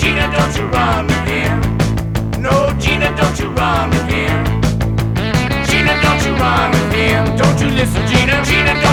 Gina, don't you run with him. No, Gina, don't you run with him. Gina, don't you run with him. Don't you listen, Gina. Gina,